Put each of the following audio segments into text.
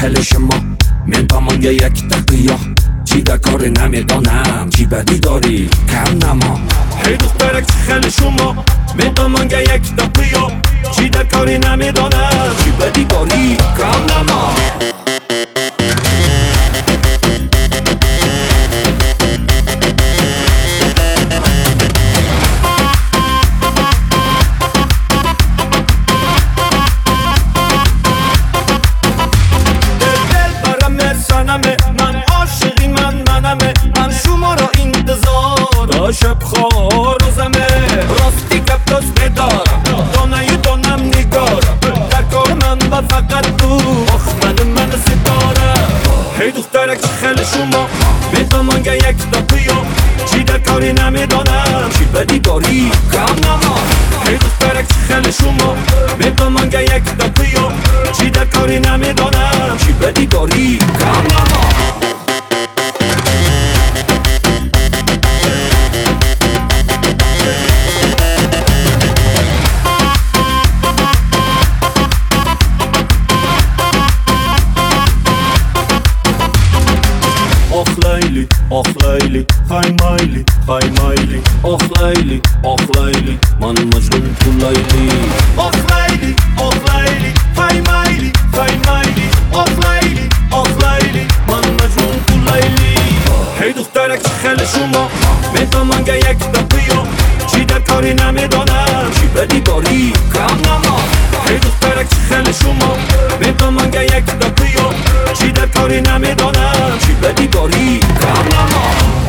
خیلی شما میپامان یک دقیقه چی در کار نمیدانم چی بدی داری کم نما. هی دخترک چی خیلی شما میپامان یک دقیقه چی در کاری نمیدانم چی بدی داری کم نما. من عاشقی من شما را انتظار شب خواه روزمه راستی کپ دوست ندارم دانه دانم نگارم در کار من با فقط تو من ستاره. هی دخترک چی خیلی شما میتونم یک دقیقه چی در کاری نمیدانم چی بدی داری کم نما. هی دخترک چی خیلی شما میتونم یک دقیقه چی در کاری نمیدانم چی بدی داری کم نما. آخ لیلی خای مایلی آخ لیلی من مجنون تو لیلی. آخ لیلی خای مایلی آخ لیلی من مجنون تو لیلی. هی دخترک چی خیلی شما میتونم یک دقیقه چی در کاری نمیدانم چی بدی داری کم نما. هی دخترک چی خیلی شما میتونم یک دقیقه چی در کاری نمیدانم چی بدی داری کم نما.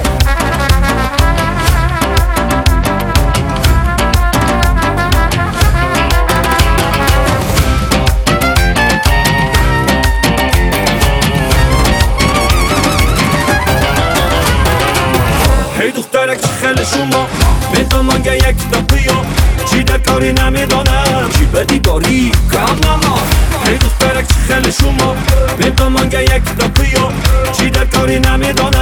هی دخترک چی خیلی شما میتونم یک دقیقه چی در کاری نمیدانم چی بدی داری کم نما. هی دخترک چی خیلی شما میتونم یک دقیقه چی در کاری نمیدانم